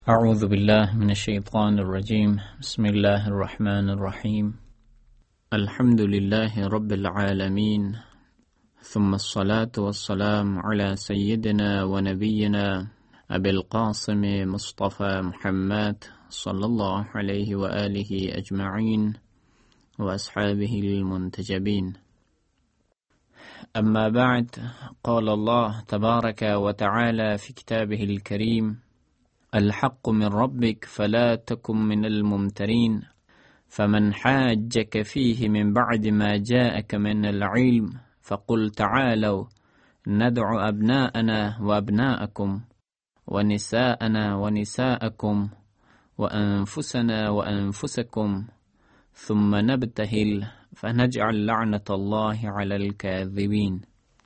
أعوذ بالله من الشيطان الرجيم بسم الله الرحمن الرحيم الحمد لله رب العالمين ثم الصلاة والسلام على سيدنا ونبينا أبي القاسم مصطفى محمد صلى الله عليه وآله أجمعين وأصحابه المنتجبين. أما بعد، قال الله تبارك وتعالى في كتابه الكريم: الحق من ربك فلا تكن من الممترين، فمن حاجك فيه من بعد ما جاءك من العلم فقل تعالوا ندع أبناءنا وأبناءكم ونساءنا ونساءكم وأنفسنا وأنفسكم ثم نبتهل فنجعل لعنة الله على الكاذبين.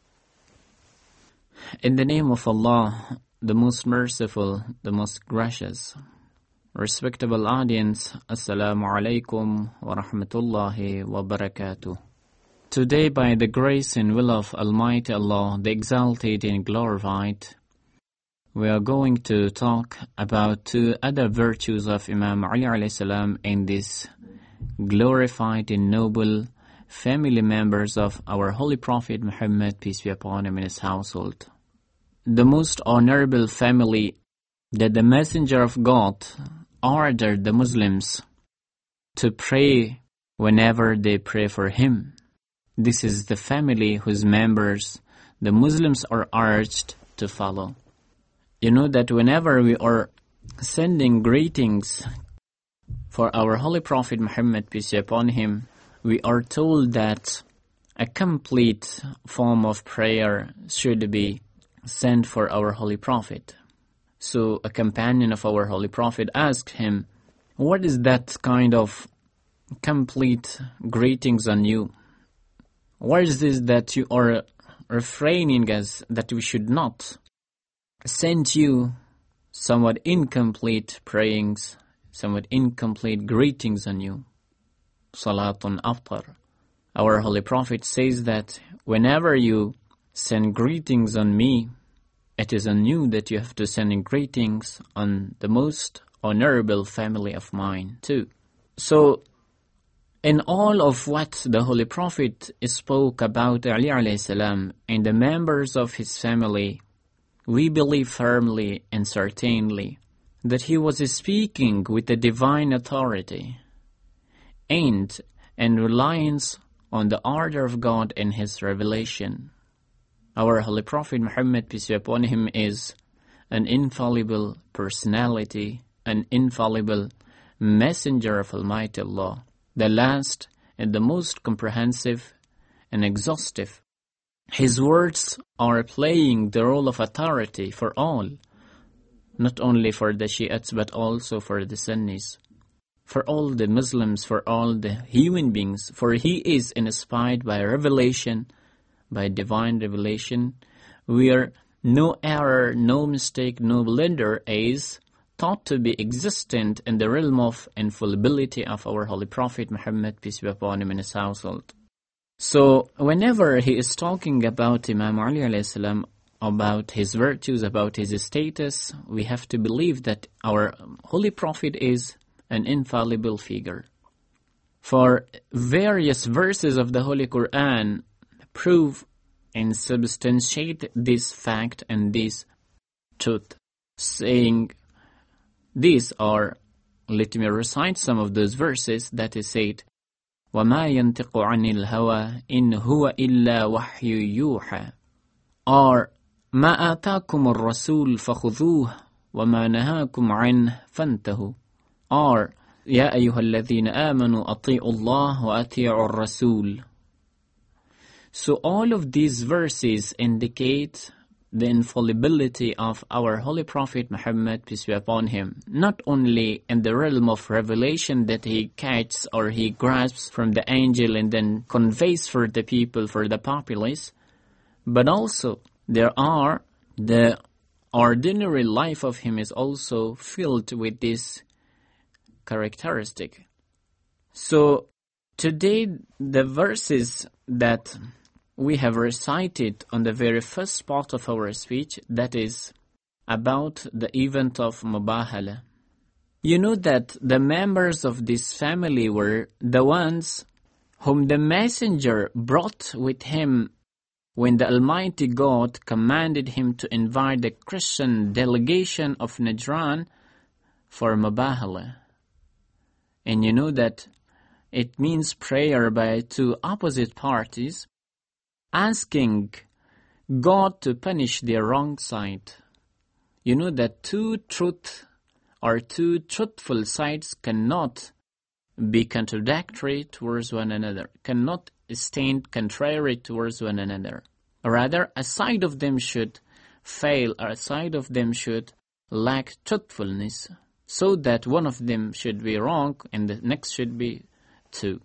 In the name of Allah, the most merciful, the most gracious. Respectable audience, Assalamu alaikum wa rahmatullahi wa barakatuh. Today, by the grace and will of Almighty Allah, the exalted and glorified, we are going to talk about two other virtues of Imam Ali alayhi salam and these glorified and noble family members of our Holy Prophet Muhammad, peace be upon him, and his household. The most honorable family that the Messenger of God ordered the Muslims to pray whenever they pray for him. This is the family whose members the Muslims are urged to follow. You know that whenever we are sending greetings for our Holy Prophet Muhammad, peace be upon him, we are told that a complete form of prayer should be sent for our Holy Prophet. So a companion of our Holy Prophet asked him, what is that kind of complete greetings on you? What is this that you are refraining us that we should not send you somewhat incomplete prayings, somewhat incomplete greetings on you? Salatun aftar. Our Holy Prophet says that whenever you send greetings on me, it is on you that you have to send in greetings on the most honorable family of mine too. So, in all of what the Holy Prophet spoke about Ali alayhi salam and the members of his family, we believe firmly and certainly that he was speaking with the divine authority and in reliance on the order of God and his revelation. Our Holy Prophet Muhammad, peace be upon him, is an infallible personality, an infallible messenger of Almighty Allah, the last and the most comprehensive and exhaustive. His words are playing the role of authority for all, not only for the Shiites but also for the Sunnis, for all the Muslims, for all the human beings, for he is inspired by revelation, by divine revelation, where no error, no mistake, no blunder is thought to be existent in the realm of infallibility of our Holy Prophet Muhammad, peace be upon him, and his household. So, whenever he is talking about Imam Ali alayhi salam, about his virtues, about his status, we have to believe that our Holy Prophet is an infallible figure. For various verses of the Holy Quran prove and substantiate this fact and this truth, saying these are, let me recite some of those verses that is said, وَمَا يَنْتِقُ عَنِ الْهَوَىٰ إِنْ هُوَ إِلَّا وَحْيُ يُوحَىٰ, or مَا آتَاكُمُ الرَّسُولُ فَخُذُوهُ وَمَا نَهَاكُمْ عَنْهُ فَانْتَهُوا, or يَا أَيُّهَا الَّذِينَ آمَنُوا أَطِيعُوا اللَّهَ وَأَطِيعُوا الرَّسُولَ. So all of these verses indicate the infallibility of our Holy Prophet Muhammad, peace be upon him, not only in the realm of revelation that he catches or he grasps from the angel and then conveys for the people, for the populace, but also there are the ordinary life of him is also filled with this characteristic. So today the verses that we have recited on the very first part of our speech, that is about the event of Mubahala. You know that the members of this family were the ones whom the messenger brought with him when the Almighty God commanded him to invite the Christian delegation of Najran for Mubahala. And you know that it means prayer by two opposite parties, asking God to punish their wrong side. You know that two truthful sides cannot be contradictory towards one another, cannot stand contrary towards one another. Rather, a side of them should fail, or a side of them should lack truthfulness, so that one of them should be wrong and the next should be true.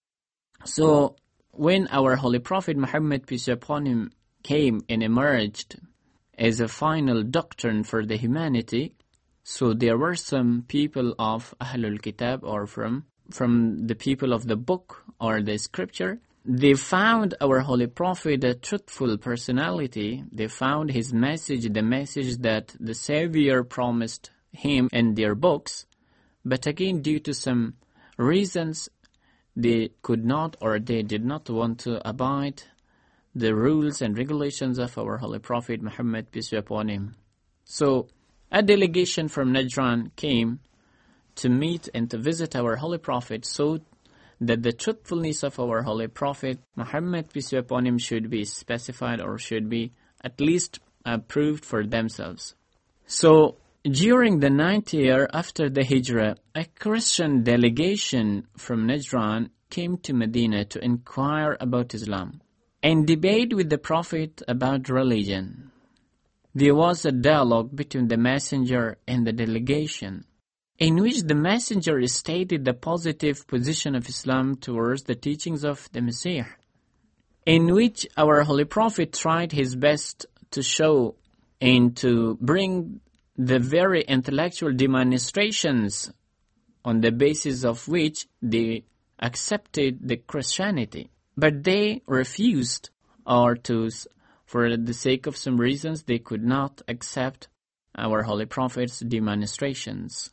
So, when our Holy Prophet Muhammad, peace be upon him, came and emerged as a final doctrine for the humanity, so there were some people of Ahlul Kitab, or from the people of the book or the scripture. They found our Holy Prophet a truthful personality. They found his message, the message that the Savior promised him in their books. But again, due to some reasons, they could not, or they did not want to abide the rules and regulations of our Holy Prophet Muhammad, peace be upon him. So, a delegation from Najran came to meet and to visit our Holy Prophet, so that the truthfulness of our Holy Prophet Muhammad, peace be upon him, should be specified, or should be at least proved for themselves. So, during the 9th year after the Hijrah, a Christian delegation from Najran came to Medina to inquire about Islam and debate with the Prophet about religion. There was a dialogue between the messenger and the delegation, in which the messenger stated the positive position of Islam towards the teachings of the Messiah, in which our Holy Prophet tried his best to show and to bring the very intellectual demonstrations on the basis of which they accepted the Christianity. But they refused, or for the sake of some reasons, they could not accept our Holy Prophet's demonstrations.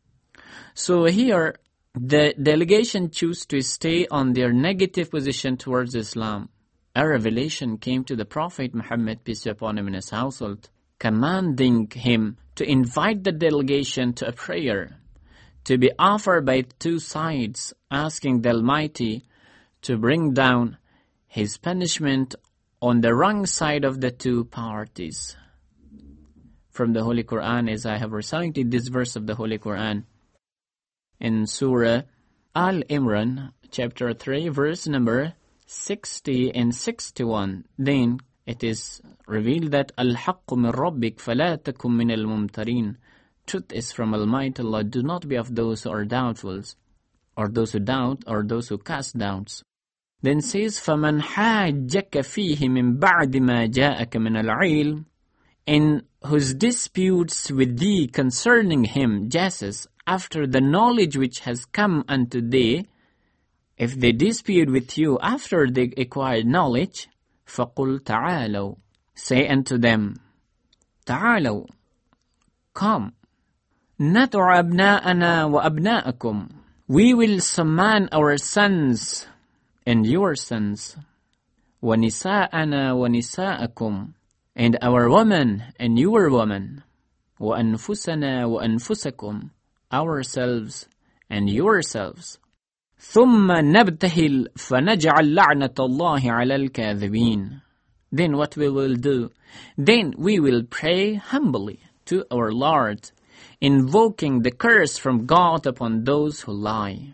So here, the delegation chose to stay on their negative position towards Islam. A revelation came to the Prophet Muhammad, peace be upon him, in his household, commanding him to invite the delegation to a prayer to be offered by two sides, asking the Almighty to bring down his punishment on the wrong side of the two parties. From the Holy Quran, as I have recited this verse of the Holy Quran, in Surah Al-Imran, chapter 3, verse number 60 and 61, then it is revealed that Al-Haqqu min Rabbik fala takum min al-mumtarin. Truth is from Almighty Allah. Do not be of those who are doubtful, or those who doubt, or those who cast doubts. Then says, فَمَنْ حَاجَّكَ فِيهِ مِنْ بَعْدِ مَا جَاءَكَ مِنَ الْعِلْمِ, in whose disputes with thee concerning him Jesus, after the knowledge which has come unto thee, if they dispute with you after they acquired knowledge, فَقُلْ تَعَالَوْا, say unto them, تَعَالَوْا, come, نَدْعُ أَبْنَاءَنَا وَأَبْنَاءَكُمْ, we will summon our sons and your sons, وَنِسَاءَنَا وَنِسَاءَكُمْ, and our women and your women, وَأَنفُسَنَا وَأَنفُسَكُمْ, ourselves and yourselves. ثُمَّ نَبْتَهِلْ فَنَجْعَلْ لَعْنَةَ اللَّهِ عَلَى الْكَاذِبِينَ. Then what we will do? Then we will pray humbly to our Lord, invoking the curse from God upon those who lie.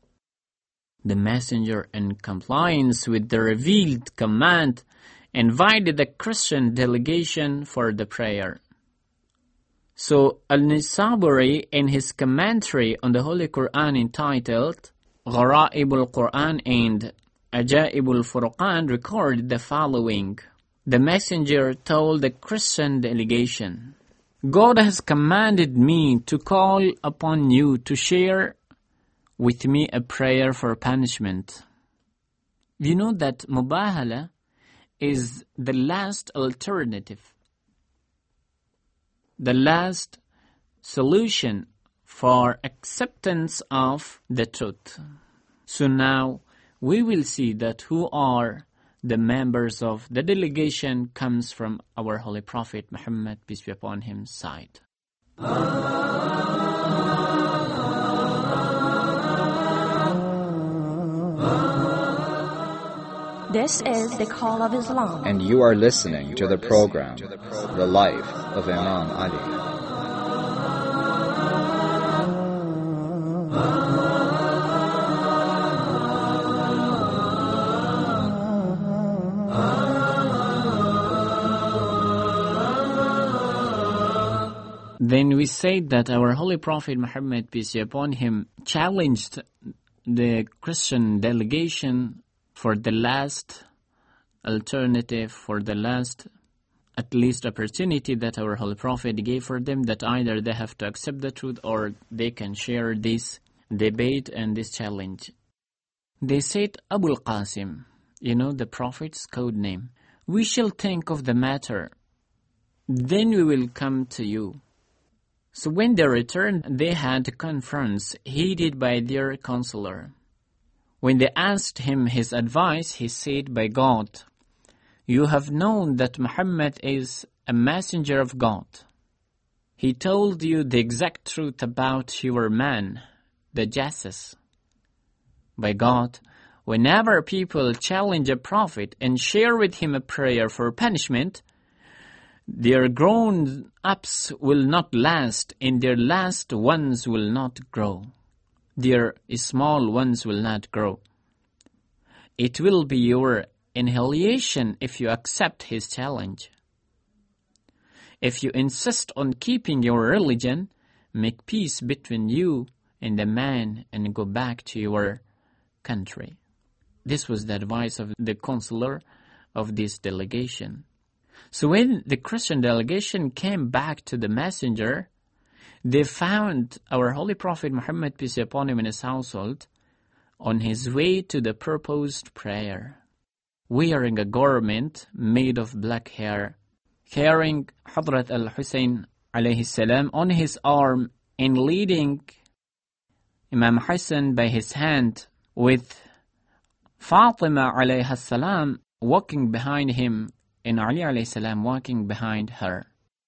The messenger, in compliance with the revealed command, invited the Christian delegation for the prayer. So Al-Nisaburi, in his commentary on the Holy Quran entitled Gharaib al-Quran and Ajaib al-Furqan, recorded the following. The messenger told the Christian delegation, God has commanded me to call upon you to share with me a prayer for punishment. You know that Mubahala is the last alternative. the last solution for acceptance of the truth. So now we will see that who are the members of the delegation comes from our Holy Prophet Muhammad, peace be upon him, side. This is the Call of Islam. And you are listening to the program, The Life of Imam Ali. Then we said that our Holy Prophet Muhammad, peace be upon him, challenged the Christian delegation for the last alternative, for the last at least opportunity that our Holy Prophet gave for them, that either they have to accept the truth or they can share this debate and this challenge. They said, Abu al-Qasim, the Prophet's code name, we shall think of the matter, then we will come to you. So when they returned, they had a conference headed by their counselor. When they asked him his advice, he said, by God, you have known that Muhammad is a messenger of God. He told you the exact truth about your man, the Jasus. By God, whenever people challenge a prophet and share with him a prayer for punishment, their grown-ups will not last, and their last ones will not grow. Their small ones will not grow. It will be your annihilation if you accept his challenge. If you insist on keeping your religion, make peace between you and the man and go back to your country. This was the advice of the counselor of this delegation. So when the Christian delegation came back to the messenger, they found our Holy Prophet Muhammad, peace be upon him, in his household on his way to the proposed prayer, wearing a garment made of black hair, carrying Hadrat al-Hussein alayhi salam on his arm and leading Imam Hassan by his hand, with Fatima alayhi salam walking behind him and Ali alayhi salam walking behind her.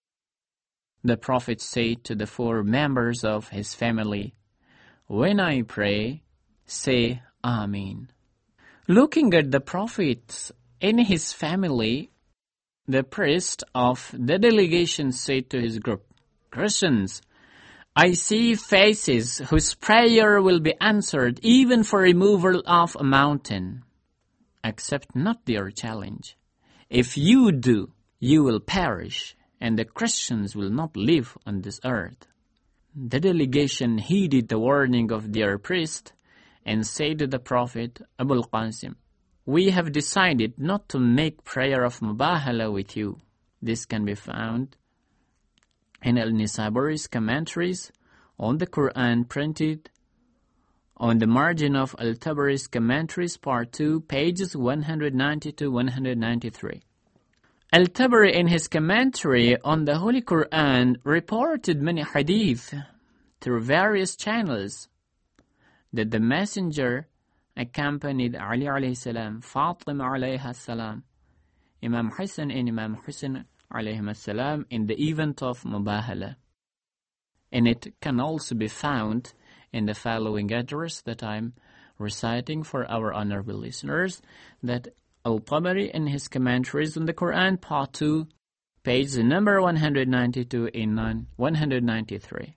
The Prophet said to the 4 members of his family, when I pray, say Ameen. Looking at the Prophet and his family, the priest of the delegation said to his group, Christians, I see faces whose prayer will be answered even for removal of a mountain. Accept not their challenge. If you do, you will perish, and the Christians will not live on this earth. The delegation heeded the warning of their priest and said to the Prophet, Abu al-Qasim, we have decided not to make prayer of mubahala with you. This can be found in Al-Nisaburi's commentaries on the Quran, printed on the margin of Al-Tabari's commentaries, part 2, pages 190 to 193. Al-Tabari, in his commentary on the Holy Quran, reported many hadith through various channels that the messenger accompanied Ali alayhi salam, Fatima alayhi salam, Imam Hassan and Imam Hussein alayhi salam in the event of Mubahala. And it can also be found in the following address that I'm reciting for our honorable listeners, that Al-Tabari in his commentaries on the Quran, part 2, page number 192 and 193.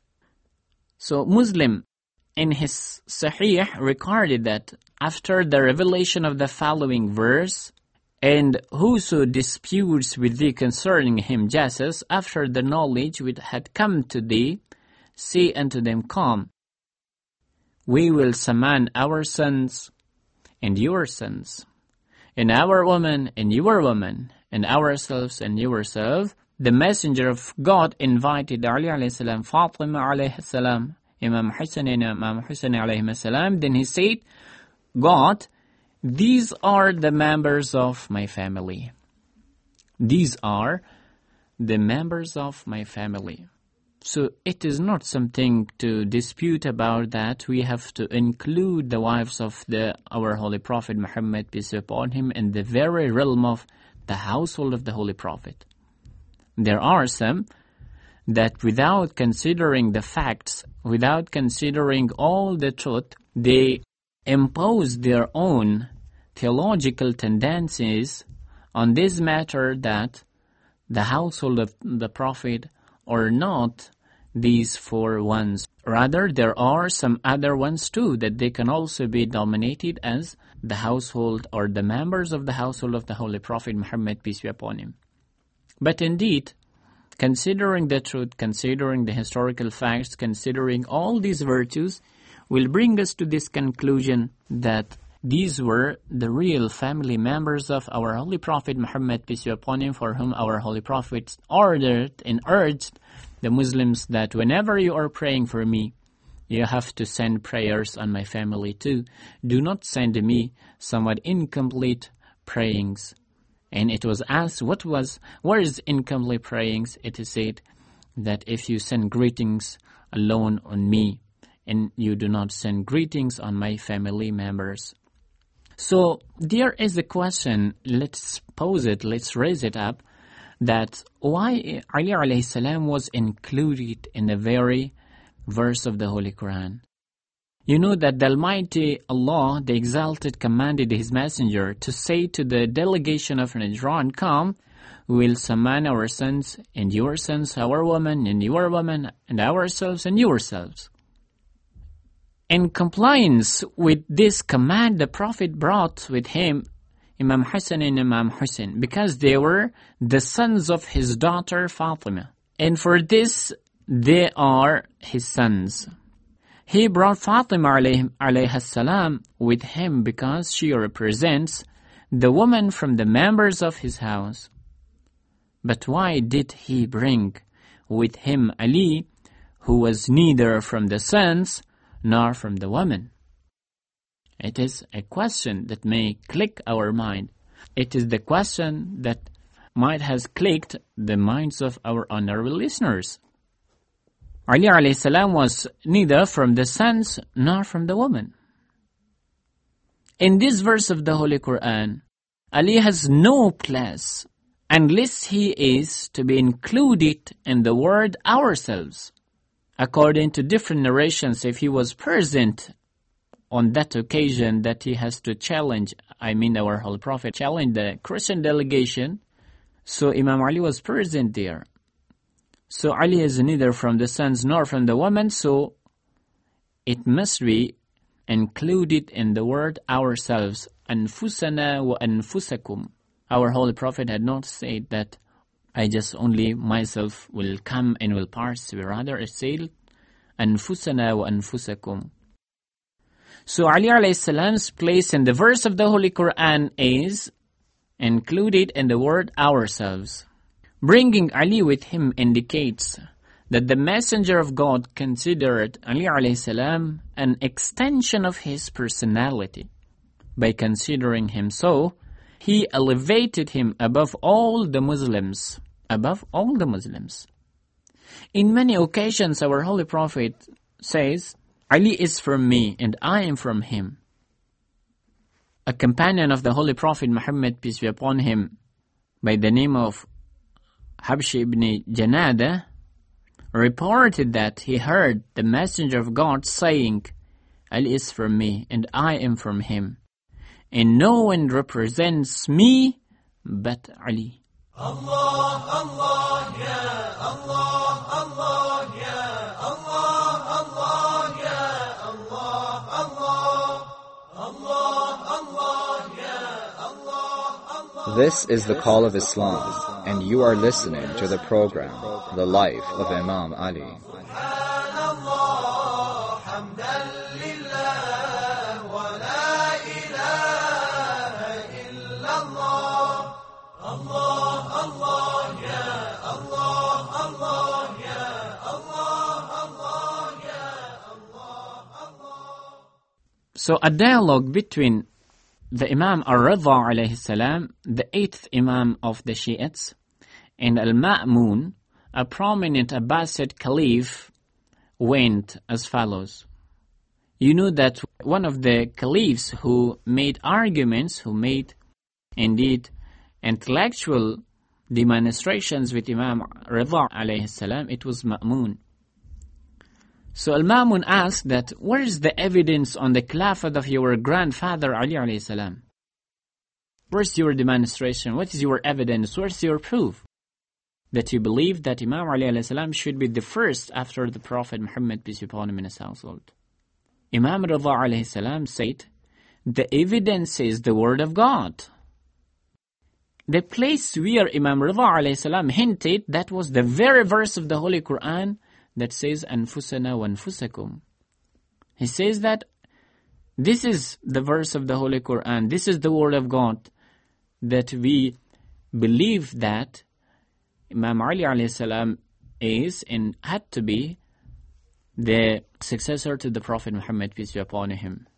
So Muslim in his Sahih recorded that after the revelation of the following verse, and whoso disputes with thee concerning him Jasus, after the knowledge which had come to thee, say unto them, come, we will summon our sons and your sons, and our woman and your woman, and ourselves and yourself. The messenger of God invited Ali alayhi salam, Fatima alayhi salam, Imam Hassan and Imam Hussein alayhi salam. Then he said, God, these are the members of my family. These are the members of my family. So it is not something to dispute about that. We have to include the wives of our Holy Prophet Muhammad, peace be upon him, in the very realm of the household of the Holy Prophet. There are some that without considering the facts, without considering all the truth, they impose their own theological tendencies on this matter that the household of the Prophet are not these four ones. Rather, there are some other ones too, that they can also be dominated as the household or the members of the household of the Holy Prophet Muhammad, peace be upon him. But indeed, considering the truth, considering the historical facts, considering all these virtues, will bring us to this conclusion that these were the real family members of our Holy Prophet Muhammad, peace be upon him, for whom our Holy Prophet ordered and urged the Muslims that whenever you are praying for me, you have to send prayers on my family too. Do not send me somewhat incomplete prayings. And it was asked, where is incomplete prayings? It is said that if you send greetings alone on me, and you do not send greetings on my family members. So there is a question, let's pose it, let's raise it up, that why Ali alayhi salam was included in the very verse of the Holy Quran. You know that the Almighty Allah, the Exalted, commanded His Messenger to say to the delegation of Najran, come, we will summon our sons and your sons, our women and your women, and ourselves and yourselves. In compliance with this command, the Prophet brought with him Imam Hassan and Imam Hussein, because they were the sons of his daughter Fatima. And for this, they are his sons. He brought Fatima alayhi salam with him because she represents the woman from the members of his house. But why did he bring with him Ali, who was neither from the sons nor from the women? It is a question that may click our mind. It is the question that might have clicked the minds of our honorable listeners. Ali alayhi salam was neither from the sons nor from the women. In this verse of the Holy Quran, Ali has no place unless he is to be included in the word ourselves. According to different narrations, if he was present on that occasion that he has to challenge, our Holy Prophet challenged the Christian delegation, so Imam Ali was present there. So Ali is neither from the sons nor from the women, so it must be included in the word ourselves. Anfusana wa anfusakum. Our Holy Prophet had not said that I just only myself will come and will pass. Rather it said Anfusana wa anfusakum. So Ali alayhi salam's place in the verse of the Holy Quran is included in the word ourselves. Bringing Ali with him indicates that the Messenger of God considered Ali alayhi salam an extension of his personality. By considering him so, he elevated him above all the Muslims. Above all the Muslims. In many occasions, our Holy Prophet says, Ali is from me and I am from him. A companion of the Holy Prophet Muhammad, peace be upon him, by the name of Habshi ibn Janada, reported that he heard the Messenger of God saying, Ali is from me and I am from him, and no one represents me but Ali. Allah, Allah, ya Allah, Allah, ya Allah, Allah, ya Allah, Allah, Allah, Allah, ya Allah, Allah. This is the call of Islam, and you are listening to the program, The Life of Imam Ali. So a dialogue between the Imam al-Ridha alayhi salam, the 8th Imam of the Shiites, And Al-Ma'mun, a prominent Abbasid caliph, went as follows. You know that one of the caliphs who made arguments, who made indeed intellectual demonstrations with Imam Rida alayhi salam, it was Ma'mun. So Al-Ma'mun asked that, where is the evidence on the Khilafat of your grandfather Ali alayhi salam? Where's your demonstration? What is your evidence? Where's your proof that you believe that Imam Ali alayhi salam should be the first after the Prophet Muhammad, peace be upon him, in his household? Imam Rida alayhi salam said, the evidence is the word of God. The place where Imam Rida alayhi salam hinted, that was the very verse of the Holy Quran that says, Anfusana wa anfusakum. He says that this is the verse of the Holy Quran, this is the word of God, that we believe that Imam Ali alayhi salam is and had to be the successor to the Prophet Muhammad, peace be upon him.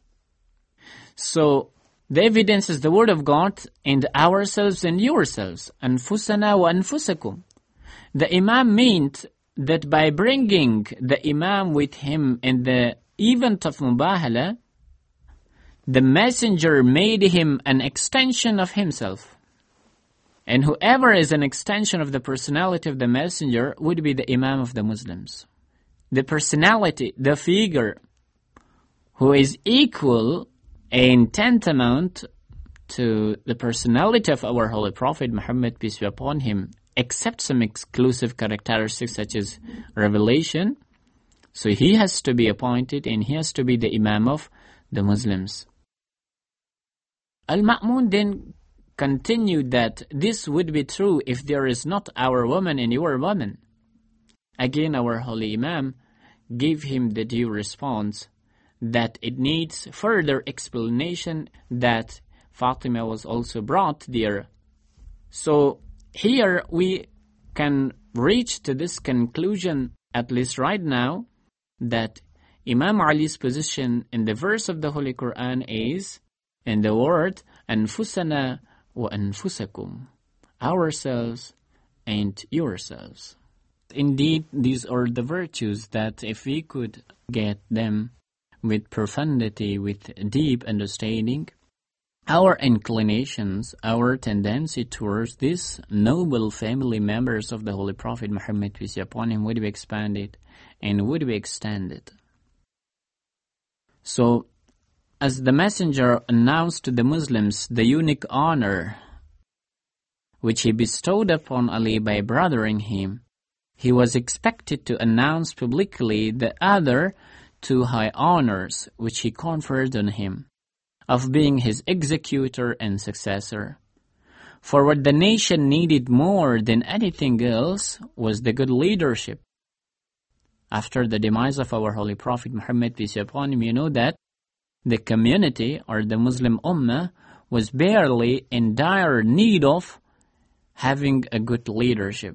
So, the evidence is the word of God and ourselves and yourselves. Anfusana wa anfusakum. The Imam meant that by bringing the Imam with him in the event of Mubahala, the messenger made him an extension of himself. And whoever is an extension of the personality of the messenger would be the Imam of the Muslims. The personality, the figure who is equal and tantamount to the personality of our Holy Prophet Muhammad, peace be upon him, except some exclusive characteristics such as revelation. So he has to be appointed and he has to be the Imam of the Muslims. Al-Ma'mun then continued that this would be true if there is not our woman and your woman. Again, our Holy Imam gave him the due response that it needs further explanation, that Fatima was also brought there. So here we can reach to this conclusion, at least right now, that Imam Ali's position in the verse of the Holy Quran is in the word Anfusana wa anfusakum, ourselves and yourselves. Indeed, these are the virtues that if we could get them with profundity, with deep understanding, our inclinations, our tendency towards these noble family members of the Holy Prophet Muhammad, peace be upon him, would be expanded and would be extended. So, as the messenger announced to the Muslims the unique honor which he bestowed upon Ali by brothering him, he was expected to announce publicly the other two high honors which he conferred on him, of being his executor and successor. For what the nation needed more than anything else was the good leadership. After the demise of our Holy Prophet Muhammad, peace be upon him, you know that the community or the Muslim Ummah was barely in dire need of having a good leadership.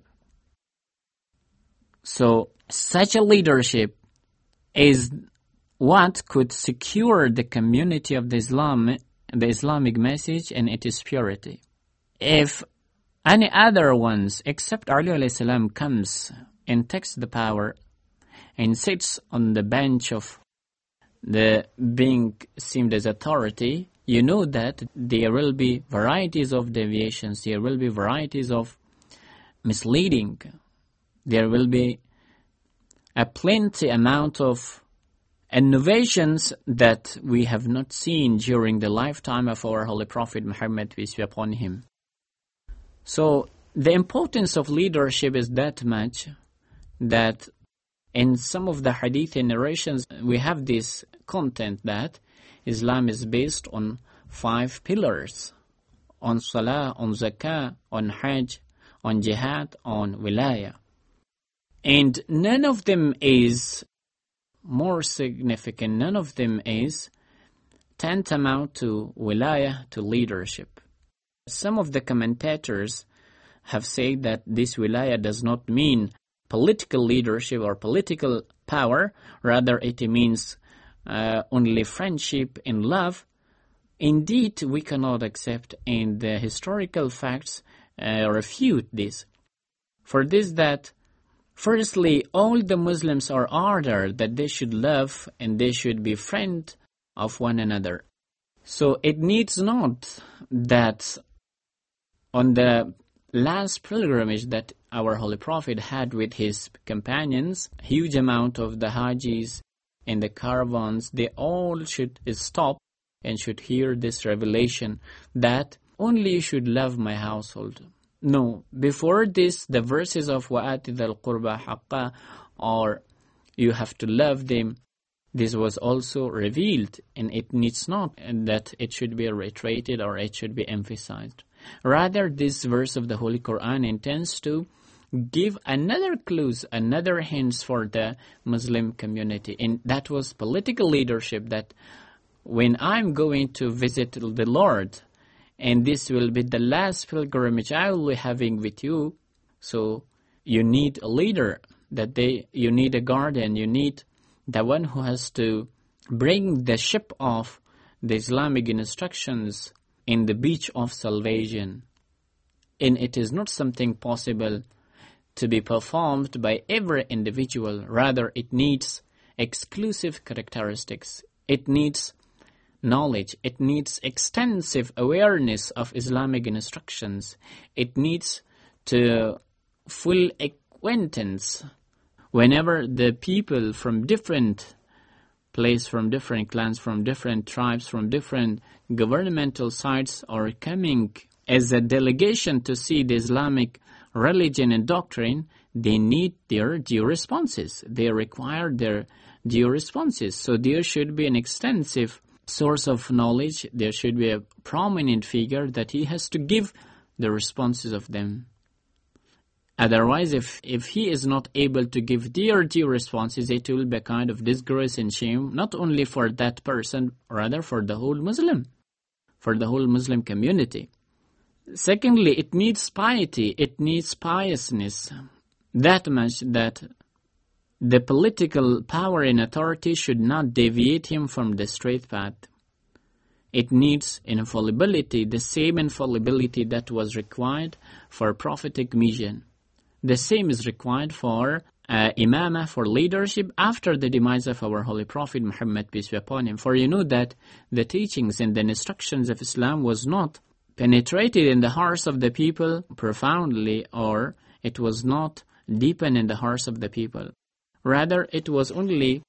So, such a leadership is what could secure the community of the Islamic message and its purity. If any other ones except Ali alayhi salam comes and takes the power and sits on the bench of the being seemed as authority, you know that there will be varieties of deviations, there will be varieties of misleading, there will be a plenty amount of innovations that we have not seen during the lifetime of our Holy Prophet Muhammad, peace be upon him. So, the importance of leadership is that much that in some of the hadith narrations we have this content that Islam is based on 5 pillars: on salah, on zakah, on hajj, on jihad, on wilayah. And none of them is more significant, none of them is tantamount to wilayah, to leadership. Some of the commentators have said that this wilayah does not mean political leadership or political power, rather it means only friendship and love. Indeed, we cannot accept, and the historical facts refute this. For this that, firstly, all the Muslims are ordered that they should love and they should be friends of one another. So it needs not that on the last pilgrimage that our Holy Prophet had with his companions, huge amount of the Hajis and the caravans, they all should stop and should hear this revelation that only you should love my household. No, before this, the verses of وَآتِ ذَا الْقُرْبَى حَقَّهُ, or you have to love them, this was also revealed, and it needs not that it should be reiterated or it should be emphasized. Rather, this verse of the Holy Quran intends to give another clues, another hints for the Muslim community. And that was political leadership, that when I'm going to visit the Lord, and this will be the last pilgrimage I will be having with you, so you need a leader, you need a guardian, you need the one who has to bring the ship of the Islamic instructions in the beach of salvation. And it is not something possible to be performed by every individual. Rather, it needs exclusive characteristics. It needs knowledge. It needs extensive awareness of Islamic instructions. It needs to full acquaintance. Whenever the people from different places, from different clans, from different tribes, from different governmental sites are coming as a delegation to see the Islamic religion and doctrine, they need their due responses. They require their due responses. So there should be an extensive source of knowledge. There should be a prominent figure that he has to give the responses of them. Otherwise, if he is not able to give their due responses, it will be a kind of disgrace and shame, not only for that person, rather for the whole Muslim community. Secondly, it needs piety, it needs piousness. That much that the political power and authority should not deviate him from the straight path. It needs infallibility, the same infallibility that was required for prophetic mission. The same is required for imamah, for leadership, after the demise of our Holy Prophet Muhammad, peace be upon him. For you know that the teachings and the instructions of Islam was not penetrated in the hearts of the people profoundly, or it was not deepened in the hearts of the people. Rather, it was only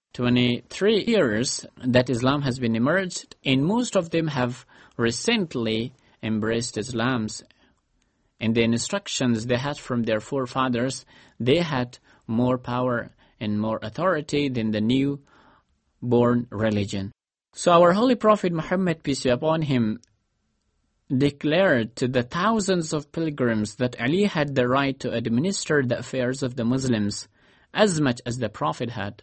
23 years that Islam has been emerged, and most of them have recently embraced Islam's. And the instructions they had from their forefathers, they had more power and more authority than the new-born religion. So our Holy Prophet Muhammad, peace be upon him, declared to the thousands of pilgrims that Ali had the right to administer the affairs of the Muslims as much as the Prophet had.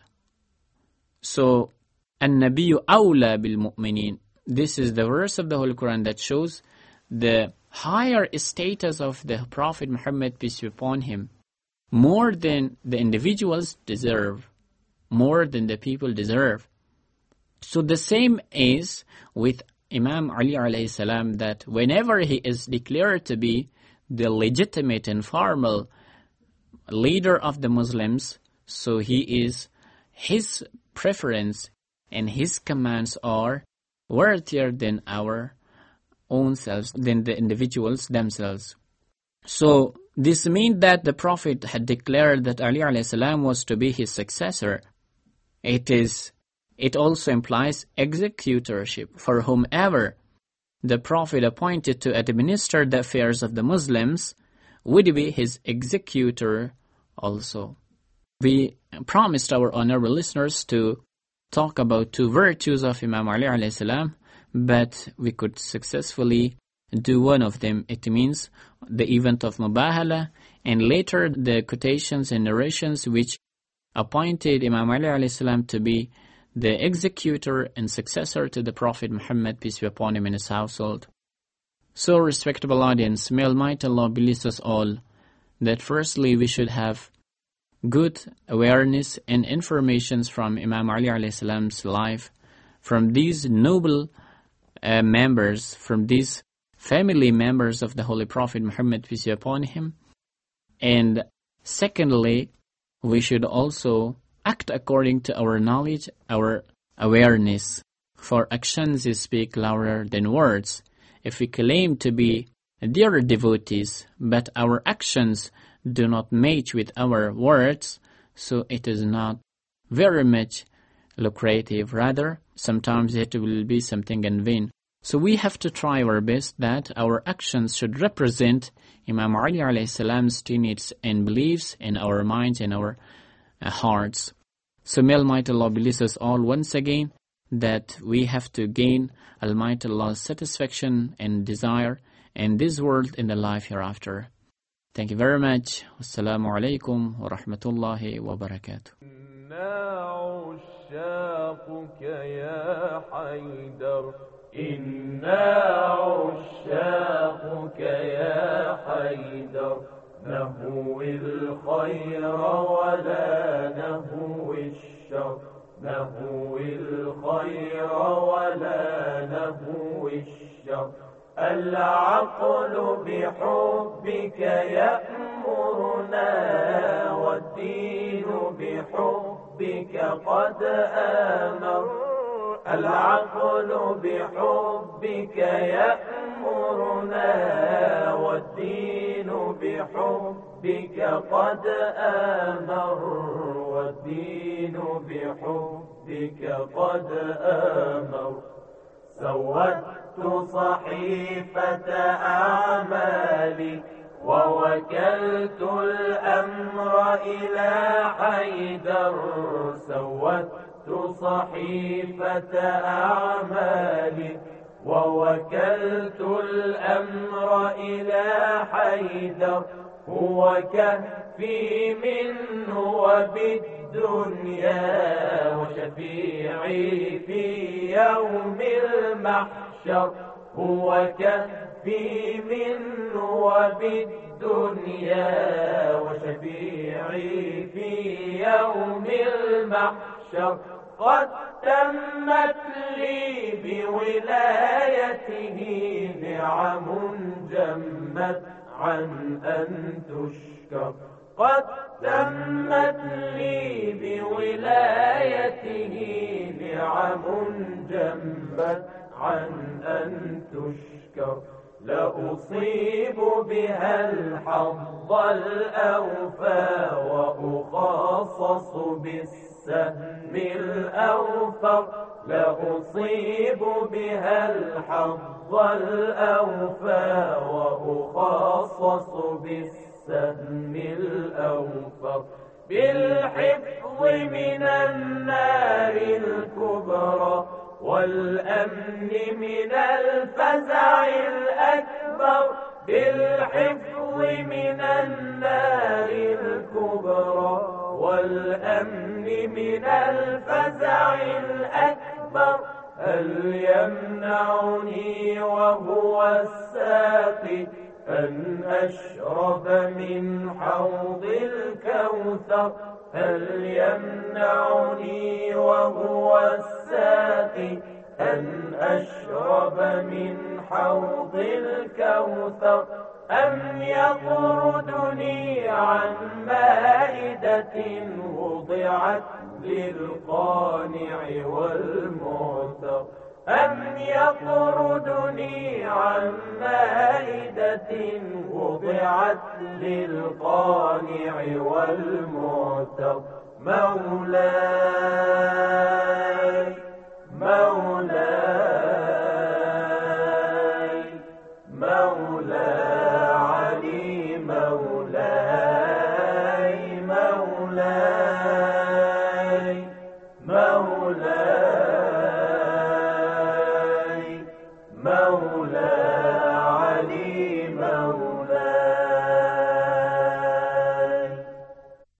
So, النبي أولى بالمؤمنين. This is the verse of the Holy Quran that shows the higher status of the Prophet Muhammad, peace be upon him, more than the individuals deserve, more than the people deserve. So the same is with Imam Ali alayhi salam, that whenever he is declared to be the legitimate and formal leader of the Muslims, so his preference and his commands are worthier than our own selves, than the individuals themselves. So this means that the Prophet had declared that Ali alayhi salam was to be his successor. It also implies executorship for whomever the Prophet appointed to administer the affairs of the Muslims would be his executor also. We promised our honorable listeners to talk about two virtues of Imam Ali alayhi salam, but we could successfully do one of them. It means the event of Mubahala, and later the quotations and narrations which appointed Imam Ali alayhi salam to be the executor and successor to the Prophet Muhammad, peace be upon him, and his household. So, respectable audience, may Almighty Allah bless us all that firstly we should have good awareness and informations from Imam Ali alayhi salam's life, from these noble members, from these family members of the Holy Prophet Muhammad, peace be upon him, And secondly, we should also act according to our knowledge, our awareness. For actions speak louder than words. If we claim to be dear devotees, but our actions do not match with our words, so it is not very much lucrative. Rather, sometimes it will be something in vain. So we have to try our best that our actions should represent Imam Ali alayhi salam's tenets and beliefs in our minds and our hearts. So may Almighty Allah bless us all once again, that we have to gain Almighty Allah's satisfaction and desire in this world and the life hereafter. Thank you very much. Wassalamu alaikum wa rahmatullahi wa barakatuh. إنا عشاقك يا حيدر نهوي الخير ولا نهوي الشر نهوي الخير ولا نهوي الشر العقل بحبك يأمرنا والدين بحبك قد آمر العقل بحبك يأمرنا والدين بحبك قد آمر والدين بحبك قد آمر سودت صحيفة أعمالي ووكلت الأمر إلى حيدر سودت صحيفة أعمالي ووكلت الأمر إلى حيدر هو كهفي منه وبالدنيا وشفيعي في يوم المحشر هو كهفي منه وبالدنيا وشفيعي في يوم المحشر قد تمت لي بولايته نعم جمت عن أن تشكر قد تمت لي بولايته نعم جمت عن أن تشكر لأصيب بها الحظ الأوفى وأخصص بالسهم الأوفر لأصيب بها الحظ الأوفى وأخصص بالسهم الأوفر بالحفظ من النار الكبرى والأمن من الفزع الأكبر بالحفظ من النار الكبرى والأمن من الفزع الأكبر هل يمنعني وهو الساقي أن أشرب من حوض الكوثر هل يمنعني وهو الساقي أن أشرب من حوض الكوثر أم يطردني عن مائدة وضعت للقانع والمعتر أم يطردني عن مائدة وضعت للقانع والمعتر مولاي مولاي مولاي علي مولاي مولاي مولاي مولاي علي